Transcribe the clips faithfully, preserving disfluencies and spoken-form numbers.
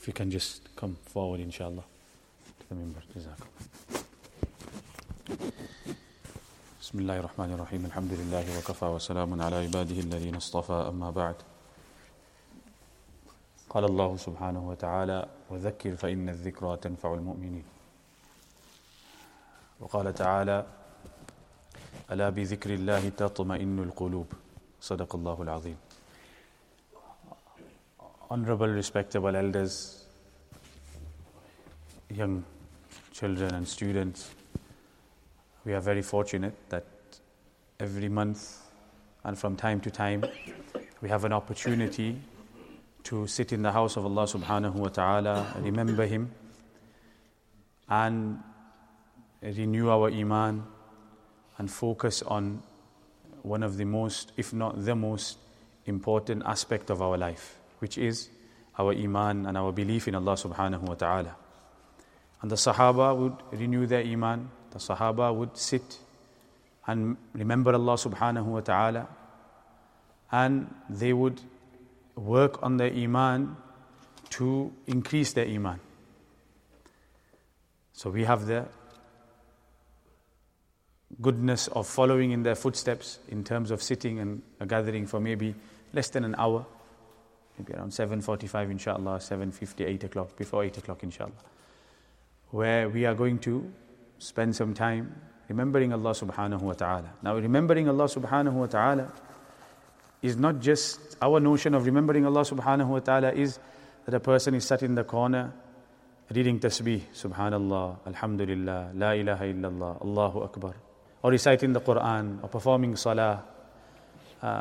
If you can just come forward, inshallah, to the member. Jazakallah. Bismillahir Rahmanir Rahim. Alhamdulillahi wa kafa wa salamun ala ibadihi alladhina istafa, amma ba'd. قال الله سبحانه وتعالى وذكر فإن الذكرى تنفع المؤمنين. وقال تعالى ألا بذكر الله تطمئن القلوب. صدق الله العظيم. Honorable, respectable elders, young children and students, we are very fortunate that every month and from time to time we have an opportunity to sit in the house of Allah subhanahu wa ta'ala, remember Him and renew our iman and focus on one of the most, if not the most important aspect of our life, which is our iman and our belief in Allah subhanahu wa ta'ala. And the Sahaba would renew their iman, the Sahaba would sit and remember Allah subhanahu wa ta'ala, and they would work on their iman to increase their iman. So we have the goodness of following in their footsteps in terms of sitting and a gathering for maybe less than an hour, maybe around seven forty-five inshallah, seven fifty, eight o'clock, before eight o'clock inshallah, where we are going to spend some time remembering Allah subhanahu wa ta'ala. Now remembering Allah subhanahu wa ta'ala is not just, our notion of remembering Allah subhanahu wa ta'ala is that a person is sat in the corner reading tasbih, subhanallah, alhamdulillah, la ilaha illallah, Allahu Akbar, or reciting the Quran, or performing salah. Uh,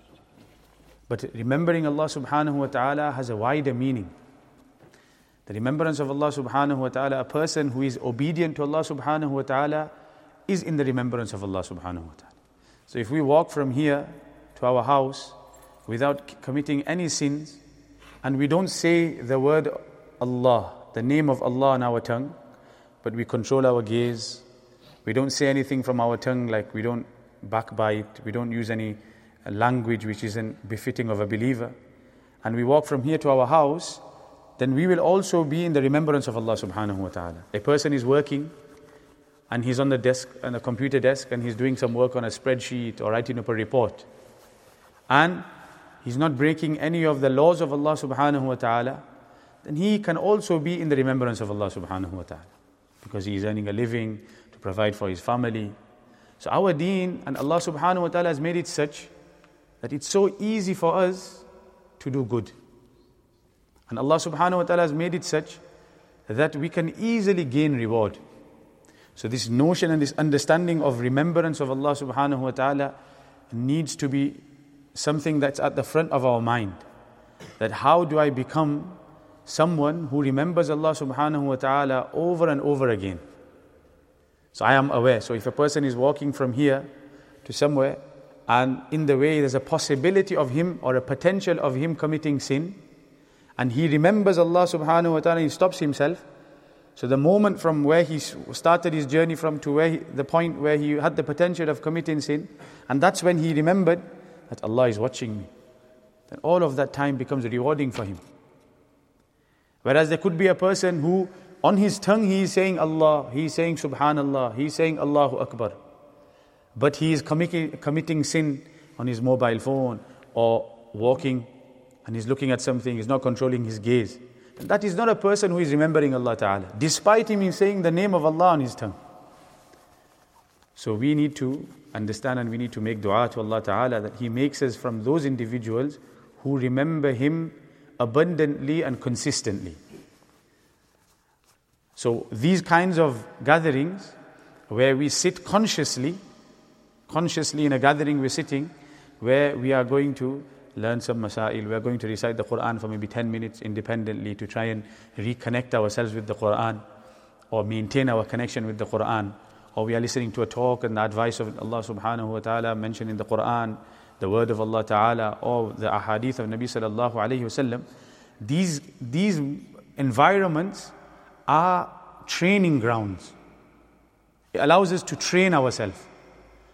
but remembering Allah subhanahu wa ta'ala has a wider meaning. The remembrance of Allah subhanahu wa ta'ala, a person who is obedient to Allah subhanahu wa ta'ala is in the remembrance of Allah subhanahu wa ta'ala. So if we walk from here to our house without committing any sins, and we don't say the word Allah, the name of Allah on our tongue, but we control our gaze, we don't say anything from our tongue, like we don't backbite, we don't use any language which isn't befitting of a believer, and we walk from here to our house, then we will also be in the remembrance of Allah subhanahu wa ta'ala. A person is working and he's on the desk, on a computer desk, and he's doing some work on a spreadsheet or writing up a report, and he's not breaking any of the laws of Allah subhanahu wa ta'ala, then he can also be in the remembrance of Allah subhanahu wa ta'ala, because he is earning a living to provide for his family. So our deen and Allah subhanahu wa ta'ala has made it such that it's so easy for us to do good. And Allah subhanahu wa ta'ala has made it such that we can easily gain reward. So this notion and this understanding of remembrance of Allah subhanahu wa ta'ala needs to be something that's at the front of our mind. That how do I become someone who remembers Allah subhanahu wa ta'ala over and over again? So I am aware. So if a person is walking from here to somewhere, and in the way there's a possibility of him or a potential of him committing sin, and he remembers Allah subhanahu wa ta'ala, he stops himself. So the moment from where he started his journey from to where he, the point where he had the potential of committing sin, and that's when he remembered that Allah is watching me, then all of that time becomes rewarding for him. Whereas there could be a person who on his tongue he is saying Allah, he is saying Subhanallah, he is saying Allahu Akbar, but he is committing, committing sin on his mobile phone or walking, and he's looking at something, he's not controlling his gaze. And that is not a person who is remembering Allah Ta'ala, despite him in saying the name of Allah on his tongue. So we need to understand and we need to make dua to Allah Ta'ala that He makes us from those individuals who remember Him abundantly and consistently. So these kinds of gatherings where we sit consciously, consciously in a gathering we're sitting, where we are going to learn some masail, we are going to recite the Quran for maybe ten minutes independently to try and reconnect ourselves with the Quran or maintain our connection with the Quran, or we are listening to a talk and the advice of Allah subhanahu wa ta'ala mentioned in the Quran, the word of Allah ta'ala, or the ahadith of Nabi sallallahu alayhi wasallam. These, these environments are training grounds. It allows us to train ourselves.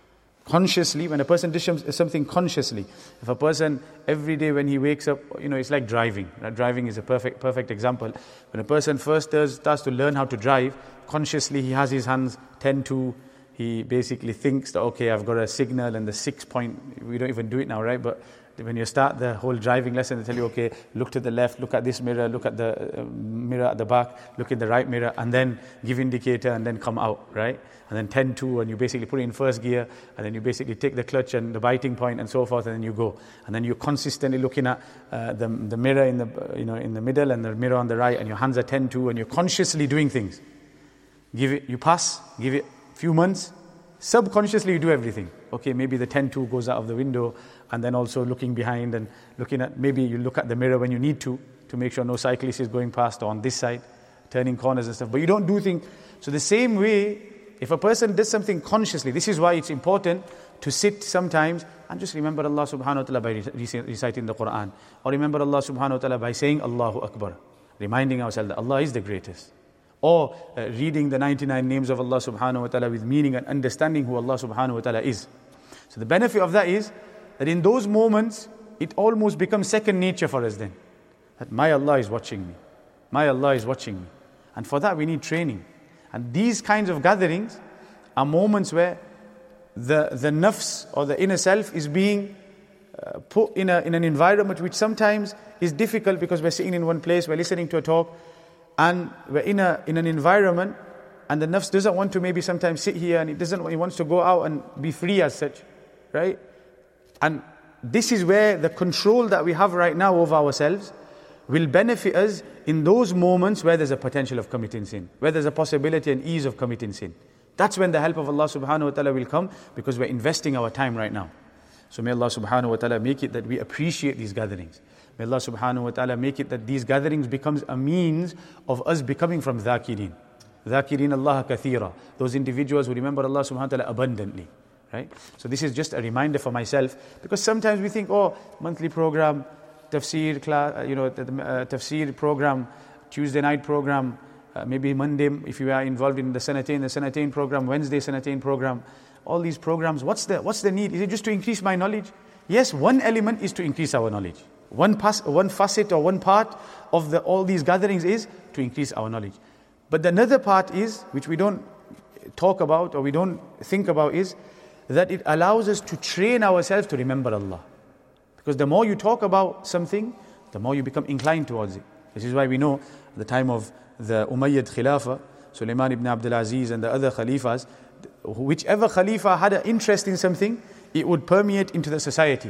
Consciously, when a person does something consciously, if a person every day when he wakes up, you know, it's like driving. Right? Driving is a perfect perfect example. When a person first does, starts to learn how to drive, consciously he has his hands ten to, he basically thinks that, okay, I've got a signal and the six point, we don't even do it now, right? But when you start the whole driving lesson, they tell you, okay, look to the left, look at this mirror, look at the uh, mirror at the back, look in the right mirror, and then give indicator and then come out, right? And then ten two, and you basically put it in first gear, and then you basically take the clutch and the biting point and so forth, and then you go. And then you're consistently looking at uh, the the mirror in the uh, you know in the middle and the mirror on the right, and your hands are ten two, and you're consciously doing things. Give it, you pass, give it a few months, subconsciously you do everything. Okay, maybe the ten two goes out of the window, and then also looking behind and looking at, maybe you look at the mirror when you need to, to make sure no cyclist is going past on this side, turning corners and stuff. But you don't do things. So the same way, if a person does something consciously, this is why it's important to sit sometimes and just remember Allah subhanahu wa ta'ala by reciting the Quran. Or remember Allah subhanahu wa ta'ala by saying Allahu Akbar, reminding ourselves that Allah is the greatest. Or uh, reading the ninety-nine names of Allah subhanahu wa ta'ala with meaning and understanding who Allah subhanahu wa ta'ala is. So the benefit of that is that in those moments, it almost becomes second nature for us then. That my Allah is watching me. My Allah is watching me. And for that we need training. And these kinds of gatherings are moments where the, the nafs or the inner self is being uh, put in, a, in an environment which sometimes is difficult because we're sitting in one place, we're listening to a talk, and we're in, a, in an environment, and the nafs doesn't want to maybe sometimes sit here, and it doesn't, it wants to go out and be free as such, right? And this is where the control that we have right now over ourselves will benefit us in those moments where there's a potential of committing sin, where there's a possibility and ease of committing sin. That's when the help of Allah subhanahu wa ta'ala will come, because we're investing our time right now. So may Allah subhanahu wa ta'ala make it that we appreciate these gatherings. May Allah subhanahu wa ta'ala make it that these gatherings becomes a means of us becoming from dhakirin. Dhakirin Allah kathira. Those individuals who remember Allah subhanahu wa ta'ala abundantly. Right? So this is just a reminder for myself, because sometimes we think, oh, monthly program, tafsir class, you know, the, uh, tafsir program, Tuesday night program, uh, maybe Monday if you are involved in the Sanatain, the Sanatain program, Wednesday Sanatain program, all these programs. What's the what's the need? Is it just to increase my knowledge? Yes, one element is to increase our knowledge. One pas, one facet or one part of the all these gatherings is to increase our knowledge. But the another part is, which we don't talk about or we don't think about, is that it allows us to train ourselves to remember Allah. Because the more you talk about something, the more you become inclined towards it. This is why we know at the time of the Umayyad Khilafah, Sulaiman ibn Abdul Aziz and the other Khalifas, whichever Khalifa had an interest in something, it would permeate into the society.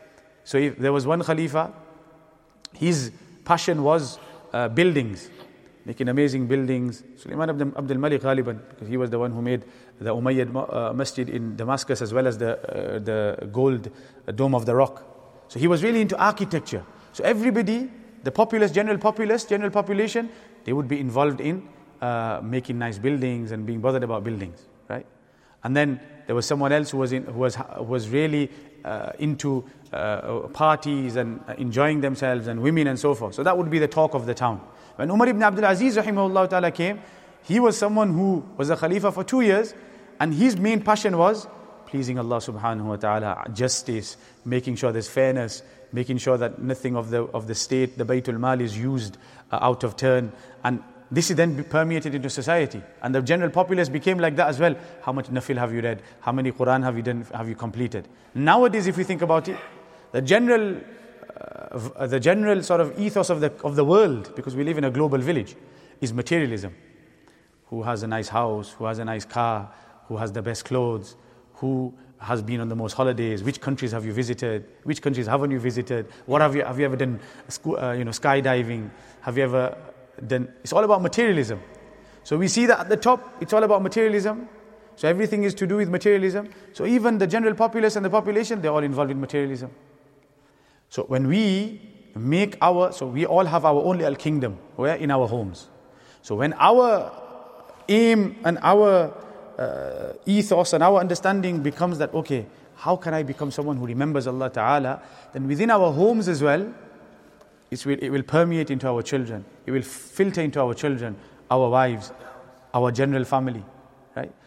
So if there was one Khalifa, his passion was uh, buildings, making amazing buildings. Sulaiman ibn Abdul Malik Ghaliban, because he was the one who made the Umayyad uh, Masjid in Damascus, as well as the uh, the gold uh, Dome of the Rock. So he was really into architecture. So everybody, the populace, general populace, general population, they would be involved in uh, making nice buildings and being bothered about buildings, right? And then there was someone else who was in, who was who was really uh, into uh, parties and enjoying themselves and women and so forth. So that would be the talk of the town. When Umar ibn Abdul Aziz rahimahullah ta'ala came, he was someone who was a Khalifa for two years, and his main passion was pleasing Allah subhanahu wa ta'ala, justice, making sure there's fairness, making sure that nothing of the of the state, the Baytul Mal, is used uh, out of turn. And this is then permeated into society. And the general populace became like that as well. How much nafil have you read? How many Quran have you done? Have you completed? Nowadays, if you think about it, the general uh, the general sort of ethos of the of the world, because we live in a global village, is materialism. Who has a nice house? Who has a nice car? Who has the best clothes? Who has been on the most holidays? Which countries have you visited? Which countries haven't you visited? What have you have you ever done? Uh, you know, skydiving? Have you ever done? It's all about materialism. So we see that at the top, it's all about materialism. So everything is to do with materialism. So even the general populace and the population, they're all involved in materialism. So when we make our, so we all have our own little kingdom, where in our homes. So when our aim and our uh, ethos and our understanding becomes that, okay, how can I become someone who remembers Allah Ta'ala? Then within our homes as well, it will, it will permeate into our children. It will filter into our children, our wives, our general family. Right?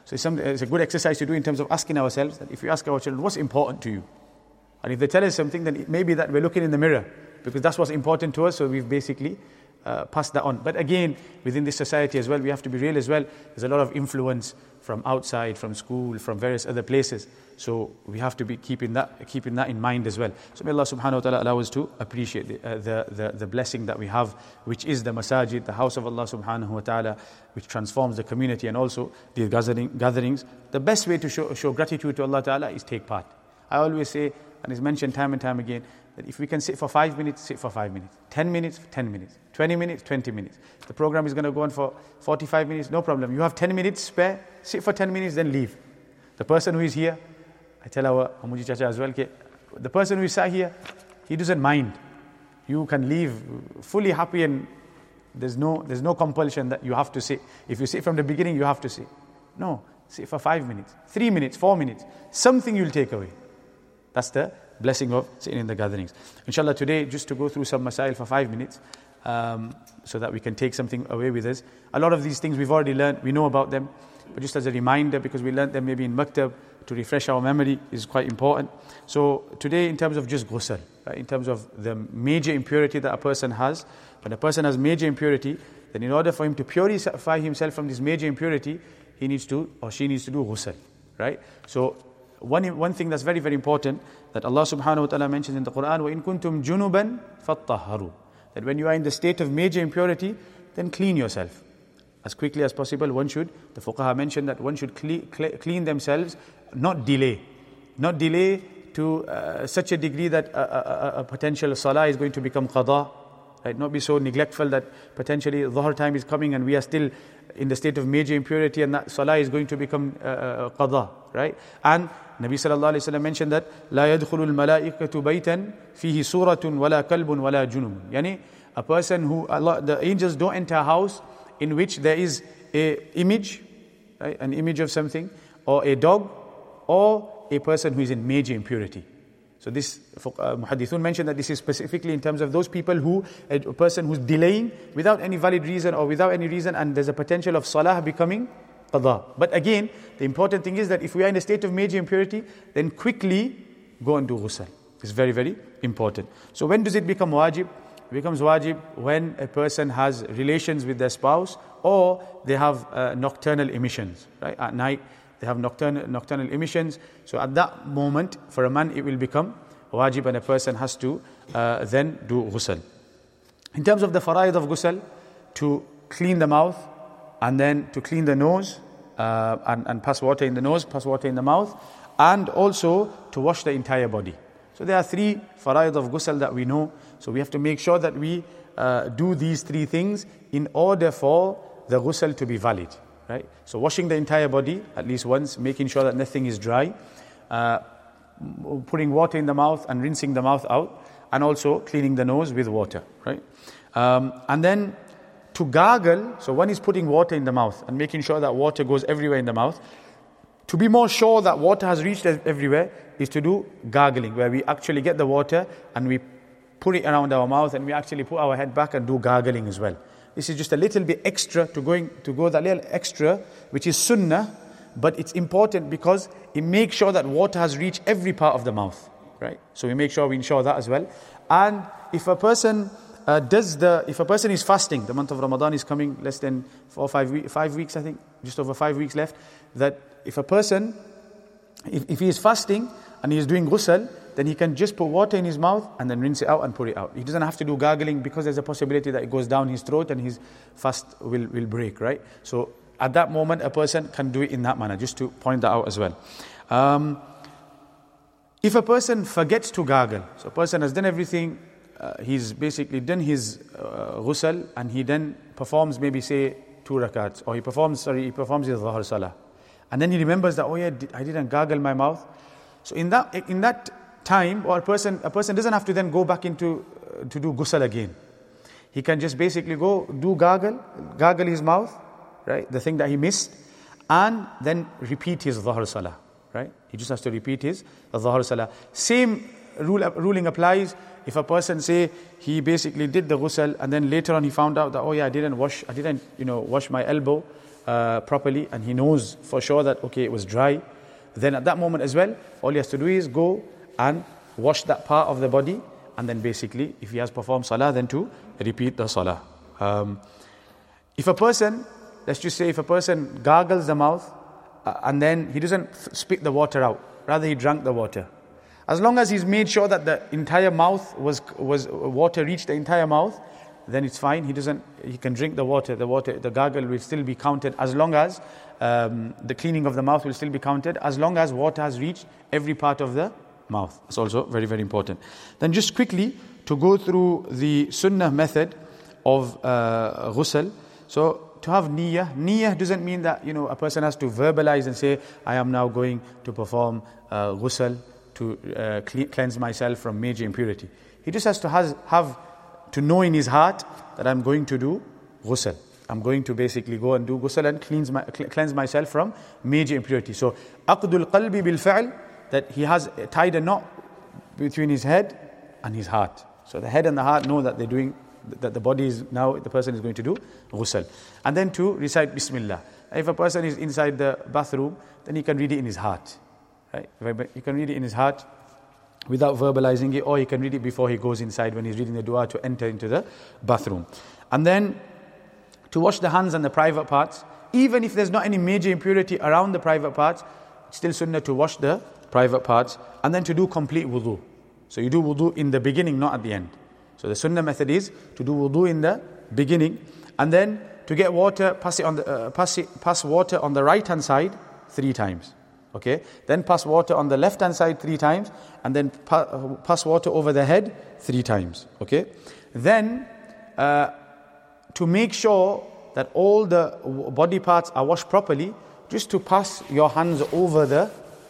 So it's, some, it's a good exercise to do in terms of asking ourselves that if we ask our children, what's important to you? And if they tell us something, then it may be that we're looking in the mirror because that's what's important to us, so we've basically uh, passed that on. But again, within this society as well, we have to be real as well. There's a lot of influence from outside, from school, from various other places. So we have to be keeping that keeping that in mind as well. So may Allah subhanahu wa ta'ala allow us to appreciate the, uh, the, the, the blessing that we have, which is the masajid, the house of Allah subhanahu wa ta'ala, which transforms the community and also the gathering, gatherings. The best way to show, show gratitude to Allah ta'ala is take part. I always say, and it's mentioned time and time again, that if we can sit for five minutes, sit for five minutes. Ten minutes, ten minutes. Twenty minutes, twenty minutes. The program is going to go on for forty-five minutes, no problem. You have ten minutes spare, sit for ten minutes, then leave. The person who is here, I tell our Amuji Chacha as well, the person who is sat here, he doesn't mind. You can leave fully happy and there's no, there's no compulsion that you have to sit. If you sit from the beginning, you have to sit. No, sit for five minutes, three minutes, four minutes. Something you'll take away. That's the blessing of sitting in the gatherings. Inshallah, today, just to go through some masail for five minutes, um, so that we can take something away with us. A lot of these things we've already learned, we know about them, but just as a reminder, because we learned them maybe in maktab, to refresh our memory is quite important. So today, in terms of just ghusl, right, in terms of the major impurity that a person has, when a person has major impurity, then in order for him to purify himself from this major impurity, he needs to, or she needs to do ghusl, right? So One, one thing that's very, very important that Allah subhanahu wa ta'ala mentions in the Quran, وَإِن كُنْتُمْ جُنُبًا فَاتَّهَّرُوا, that when you are in the state of major impurity, then clean yourself. As quickly as possible, one should, the fuqaha mentioned that one should clean, clean themselves, not delay. Not delay to uh, such a degree that a, a, a potential salah is going to become qada. Right? Not be so neglectful that potentially dhuhr time is coming and we are still in the state of major impurity and that salah is going to become uh, qada. Right? And Nabi sallallahu alayhi wa sallam mentioned that لا يدخل الملائكة بيتا فيه سورة ولا كلب ولا جنوب. Yani a person who, Allah, the angels don't enter a house in which there is a image, right, an image of something, or a dog, or a person who is in major impurity. So this, uh, Muhaddithun mentioned that this is specifically in terms of those people who, a person who's delaying without any valid reason or without any reason, and there's a potential of salah becoming qada. But again, the important thing is that if we are in a state of major impurity, then quickly go and do ghusl. It's very, very important. So when does it become wajib? It becomes wajib when a person has relations with their spouse or they have uh, nocturnal emissions, right? At night, they have nocturnal, nocturnal emissions. So at that moment, for a man, it will become wajib and a person has to uh, then do ghusl. In terms of the faraid of ghusl, to clean the mouth and then to clean the nose uh, and, and pass water in the nose, pass water in the mouth, and also to wash the entire body. So there are three faraid of ghusl that we know. So we have to make sure that we uh, do these three things in order for the ghusl to be valid. Right? So washing the entire body at least once, making sure that nothing is dry, uh, putting water in the mouth and rinsing the mouth out, and also cleaning the nose with water. Right? Um, and then to gargle, so one is putting water in the mouth and making sure that water goes everywhere in the mouth. To be more sure that water has reached everywhere is to do gargling, where we actually get the water and we put it around our mouth and we actually put our head back and do gargling as well. This is just a little bit extra to going to go that little extra, which is sunnah, but it's important because it makes sure that water has reached every part of the mouth, right? So we make sure we ensure that as well. And if a person uh, does the, if a person is fasting, the month of Ramadan is coming, less than four or five, we- five weeks, I think, just over five weeks left, that if a person, if, if he is fasting and he is doing ghusl, then he can just put water in his mouth and then rinse it out and put it out. He doesn't have to do gargling because there's a possibility that it goes down his throat and his fast will, will break, right? So at that moment, a person can do it in that manner, just to point that out as well. Um, if a person forgets to gargle, so a person has done everything, uh, he's basically done his uh, ghusl and he then performs maybe say two rakats, or he performs, sorry, he performs his dhuhr salah. And then he remembers that, oh yeah, I didn't gargle my mouth. So in that in that time, or a person a person doesn't have to then go back into uh, to do ghusl again. He can just basically go do gargle, gargle his mouth, right? The thing that he missed, and then repeat his dhuhr salah, right? He just has to repeat his dhuhr salah. Same rule ruling applies if a person say he basically did the ghusl and then later on he found out that, oh yeah, I didn't wash, I didn't you know wash my elbow. uh, properly and he knows for sure that, okay, it was dry, then at that moment as well, all he has to do is go and wash that part of the body, and then basically, if he has performed salah, then to repeat the salah. Um, if a person, let's just say if a person gargles the mouth, uh, and then he doesn't spit the water out, rather he drank the water. As long as he's made sure that the entire mouth was, was water reached the entire mouth, then it's fine. He doesn't, he can drink the water. The water, the gargle will still be counted as long as um, the cleaning of the mouth will still be counted, as long as water has reached every part of the mouth. That's also very, very important. Then just quickly to go through the sunnah method of uh, ghusl. So to have niyyah, niyyah doesn't mean that, you know, a person has to verbalize and say, I am now going to perform uh, ghusl to uh, cleanse myself from major impurity. He just has to has, have to know in his heart that I'm going to do ghusl. I'm going to basically go and do ghusl and cleanse, my, cleanse myself from major impurity. So, aqdul qalbi bil fa'l, that he has tied a knot between his head and his heart. So the head and the heart know that they're doing, that the body is now, the person is going to do ghusl. And then to recite Bismillah. If a person is inside the bathroom, then he can read it in his heart. Right? He can read it in his heart without verbalizing it, or he can read it before he goes inside when he's reading the dua to enter into the bathroom. And then to wash the hands and the private parts, even if there's not any major impurity around the private parts, it's still sunnah to wash the private parts, and then to do complete wudu. So you do wudu in the beginning, not at the end. So the sunnah method is to do wudu in the beginning, and then to get water, pass it on the uh, pass it, pass water on the right hand side three times. Okay, then pass water on the left hand side three times, and then pa- pass water over the head three times. Okay, then uh, to make sure that all the body parts are washed properly, just to pass your hands over the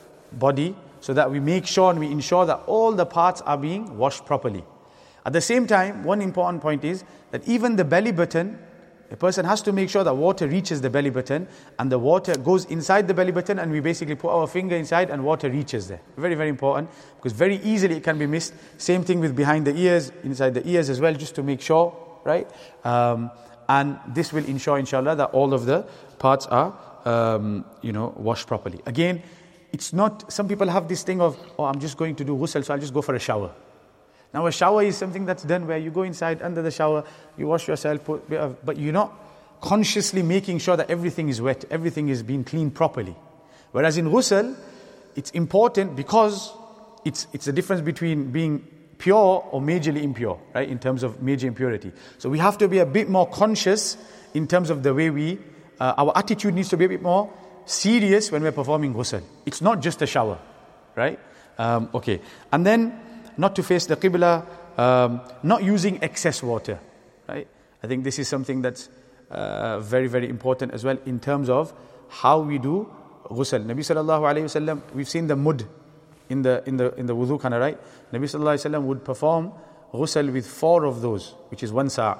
body, so that we make sure and we ensure that all the parts are being washed properly. At the same time, one important point is that even the belly button, a person has to make sure that water reaches the belly button, and the water goes inside the belly button, and we basically put our finger inside and water reaches there. Very, very important, because very easily it can be missed. Same thing with behind the ears, inside the ears as well, just to make sure, right? Um, and this will ensure, inshallah, that all of the parts are, um, you know, washed properly. Again, it's not, some people have this thing of, oh, I'm just going to do ghusl, so I'll just go for a shower. Now a shower is something that's done where you go inside under the shower, you wash yourself, put a bit of, but you're not consciously making sure that everything is wet, everything is being cleaned properly. Whereas in ghusl, it's important because it's it's the difference between being pure or majorly impure, right? In terms of major impurity. So we have to be a bit more conscious in terms of the way we, uh, our attitude needs to be a bit more serious when we're performing ghusl. It's not just a shower, right? Um, okay. And then, not to face the qibla, um, not using excess water, right? I think this is something that's uh, very, very important as well in terms of how we do ghusl. Nabi sallallahu alayhi wasallam, we've seen the mud in the in the in the wudu kana, right? Nabi sallallahu alayhi wasallam would perform ghusl with four of those, which is one sa'.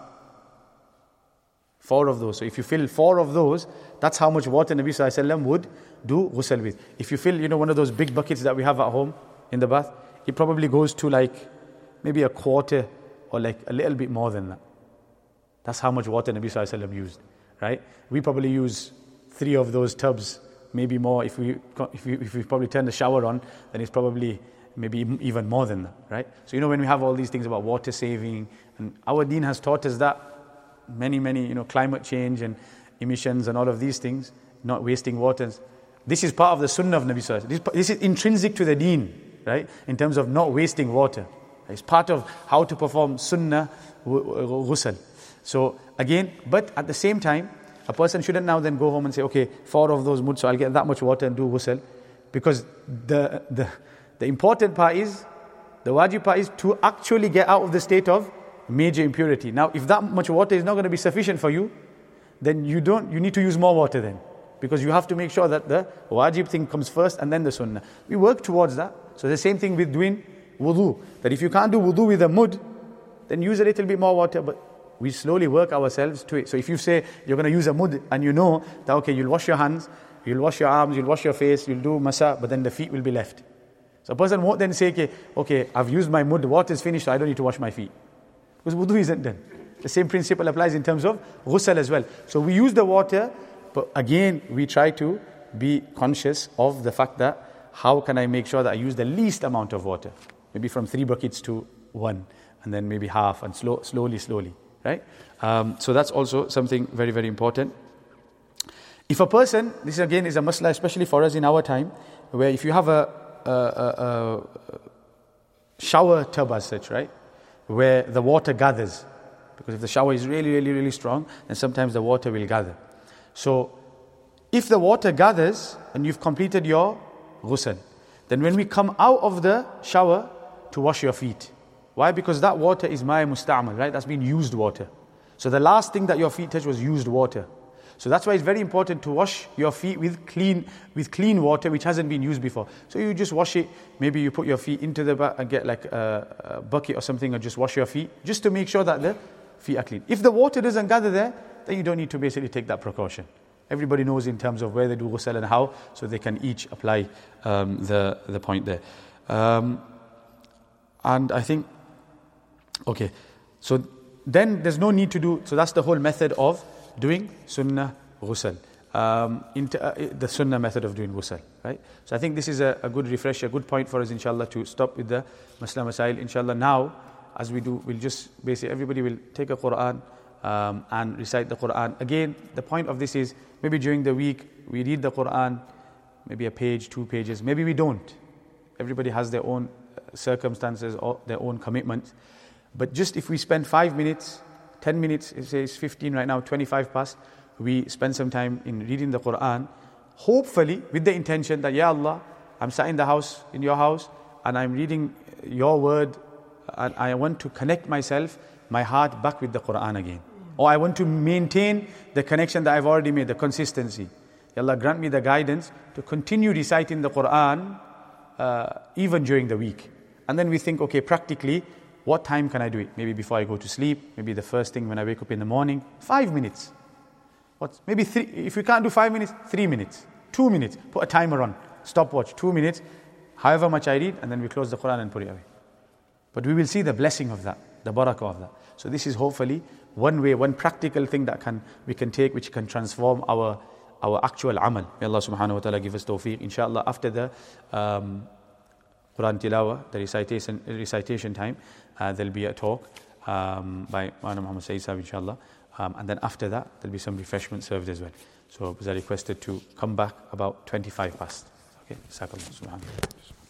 Four of those. So if you fill four of those, that's how much water Nabi sallallahu alayhi wasallam would do ghusl with. If you fill, you know, one of those big buckets that we have at home in the bath, it probably goes to like maybe a quarter or like a little bit more than that. That's how much water Nabi sallallahu alayhi wasallam used, right? We probably use three of those tubs, maybe more. If we if we, if we probably turn the shower on, then it's probably maybe even more than that, right? So you know, when we have all these things about water saving, and our deen has taught us that many, many, you know, climate change and emissions and all of these things, not wasting water. This is part of the sunnah of Nabi sallallahu alayhi wasallam. This is intrinsic to the deen, right? In terms of not wasting water. It's part of how to perform sunnah ghusl. So again, but at the same time, a person shouldn't now then go home and say, okay, four of those mud, so I'll get that much water and do ghusl. Because the, the, the important part is, the wajib part is to actually get out of the state of major impurity. Now, if that much water is not going to be sufficient for you, then you don't, you need to use more water then. Because you have to make sure that the wajib thing comes first and then the sunnah. We work towards that. So the same thing with doing wudu. That if you can't do wudu with a mud, then use a little bit more water. But we slowly work ourselves to it. So if you say you're going to use a mud and you know that, okay, you'll wash your hands, you'll wash your arms, you'll wash your face, you'll do masa, but then the feet will be left. So a person won't then say, okay, okay, I've used my mud, the water is finished, so I don't need to wash my feet. Because wudu isn't done. The same principle applies in terms of ghusl as well. So we use the water, But again, we try to be conscious of the fact that how can I make sure that I use the least amount of water? Maybe from three buckets to one, and then maybe half, and slow, slowly, slowly, right? Um, so that's also something very, very important. If a person, this again is a masla, especially for us in our time, where if you have a, a, a, a shower tub as such, right, where the water gathers, because if the shower is really, really, really strong, then sometimes the water will gather. So if the water gathers and you've completed your ghusl, then when we come out of the shower to wash your feet. Why? Because that water is ma'i musta'mal, right? That's been used water. So the last thing that your feet touched was used water. So that's why it's very important to wash your feet with clean with clean water which hasn't been used before. So you just wash it, maybe you put your feet into the ba- and get like a, a bucket or something and just wash your feet, just to make sure that the feet are clean. If the water doesn't gather there, then you don't need to basically take that precaution. Everybody knows in terms of where they do ghusl and how, so they can each apply um, the, the point there. Um, and I think, okay, so then there's no need to do, so that's the whole method of doing sunnah ghusl, um, into, uh, the sunnah method of doing ghusl, right? So I think this is a, a good refresher, a good point for us, inshallah, to stop with the masla masail. Inshallah, now, as we do, we'll just basically, everybody will take a Quran um, and recite the Quran. Again, the point of this is, maybe during the week, we read the Quran, maybe a page, two pages, maybe we don't. Everybody has their own circumstances or their own commitments. But just if we spend five minutes, ten minutes, it says fifteen right now, twenty-five past, we spend some time in reading the Quran, hopefully with the intention that, Ya Allah, I'm sat in the house, in your house, and I'm reading your word, and I want to connect myself, my heart back with the Quran again. Or I want to maintain the connection that I've already made, the consistency. Ya Allah, grant me the guidance to continue reciting the Quran uh, even during the week. And then we think, okay, practically, what time can I do it? Maybe before I go to sleep, maybe the first thing when I wake up in the morning. Five minutes. What? Maybe three. If we can't do five minutes, three minutes, two minutes. Put a timer on, stopwatch, two minutes. However much I read, and then we close the Quran and put it away. But we will see the blessing of that, the barakah of that. So this is hopefully one way, one practical thing that can we can take, which can transform our our actual amal. May Allah subhanahu wa ta'ala give us tawfiq. Inshallah, after the um, Quran Tilawa, the recitation, recitation time, uh, there'll be a talk um, by Maulana Muhammad Saeed Sahib, inshallah. Um, and then after that, there'll be some refreshment served as well. So I was requested to come back about twenty-five past. Okay, Jazakallah subhanahu.